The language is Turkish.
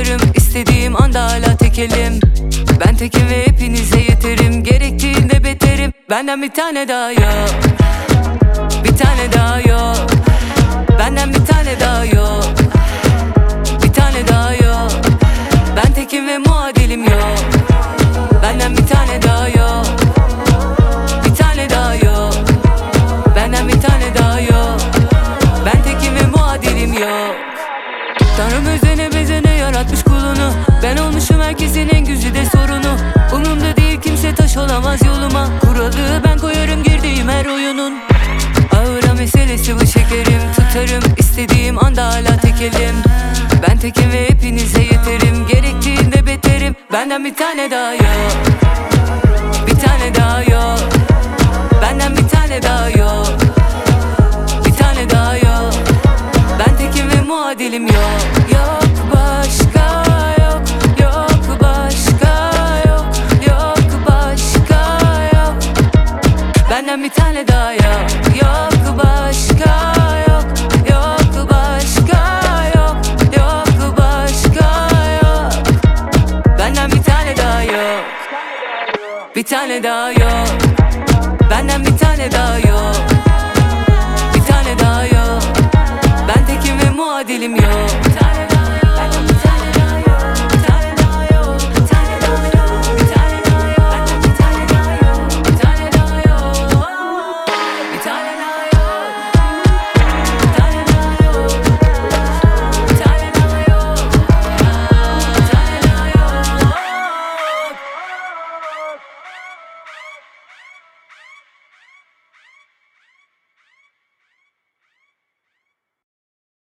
tutarım, istediğim anda hala tekelim. Ben tekim ve hepinize yeterim, gerektiğinde beterim. Benden bir tane daha yok, bir tane daha yok. Benden bir tane daha yok, bir tane daha yok. Ben tekim ve muadilim yok. Benden bir tane daha yok, bir tane daha yok. Benden bir tane daha yok. Ben tekim ve muadilim yok. Tanrım özene bezene yaratmış kulunu. Ben olmuşum herkesin en güzide sorunu. Umurumda değil, kimse taş olamaz yoluma. Kuralı ben koyarım girdiğim her oyunun. Ağıra meselesi bu, şekerim. Tutarım, istediğim anda hala tekelim. Ben tekim ve hepinize yeterim, gerektiğinde beterim. Benden bir tane daha yok, bir tane daha yok. Benden bir tane daha yok, bir tane daha yok. Ben tekim ve muadilim yok. Yok başka yok, yok başka yok, yok başka yok. Benden bir tane daha yok, yok başka yok, yok başka yok, yok başka yok. Benden bir tane daha yok, bir tane daha yok. Benden bir tane daha yok.